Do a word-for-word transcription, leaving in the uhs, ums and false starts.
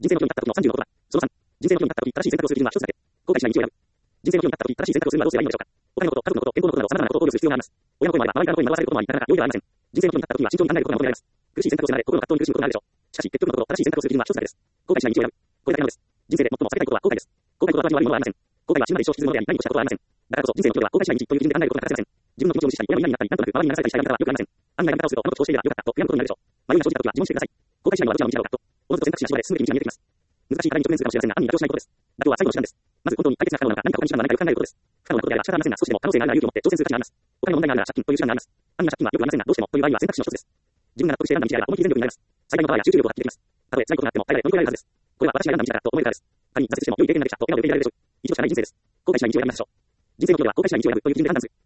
人生の岐路に立った時のさんじゅうのことは、そのさん、人生の岐路に立った時正しい選択をする理由は一つだけ。後悔しない道を選ぶ。人生の岐路に立った時正しい選択をするにはどうすればいいのでしょうか。お金のこと、家族のこと、健康のことなど様々なことを考慮する必要があります。親の声もあれば、周りからの声に惑わされることもあり、なかなか容易ではありません。人生の岐路に立った時は慎重に考えることが求められます。苦しい選択をするまで心の葛藤に苦しむことがあるでしょう。しかし、結局のところ、正しい選択をする理由は一つだけです。後悔しない道を選ぶ。これだけなのです。人生で最も避けたいことは後悔です。後悔こそ後味の悪いものはありません。後悔は死ぬまで一生引きずるものであり、何もしたことはありません。だからこそ、人生の岐路は後悔しない道という基準で考えることが欠かせません。自分の気持ちを無視したり、親の嫌になったり、なんとなく周りに流されたりしたい方はよくありません。案外な方をすると、このことをしていればよかったと悔やむことになるでしょう。迷いが生じた時は自問してください。後悔しないのはどちらの道だろうかと。おのずと選択肢が絞られ、進めていく道が見えてきます。難しい課題に直面するかもしれませんが、暗に妥協しないことです。妥協は最後の手段です。まず本当に解決が可能なのか、何か他に手段がないかよく考えることです。不可能なことであれば仕方ありませんが、少しでも可能性があるなら勇気を持って挑戦する価値があります。他に問題があるなら借金という手段があります。暗な借金はよくありませんが、どうしてもという場合は選択肢の一つです。自分が納得して選んだ道であれば思い切り全力になります。最大のパワーや集中力を発揮できます。たとえ辛いことがあっても、最大で乗り越えられるはずです。これは私が選んだ道だからと思えるからです。仮に挫折しても良い経験ができたと笑顔で受け入れられるでしょう。一度しかない人生です。後悔しない道を選びましょう。人生の岐路では後悔しない道を選ぶという基準で判断する。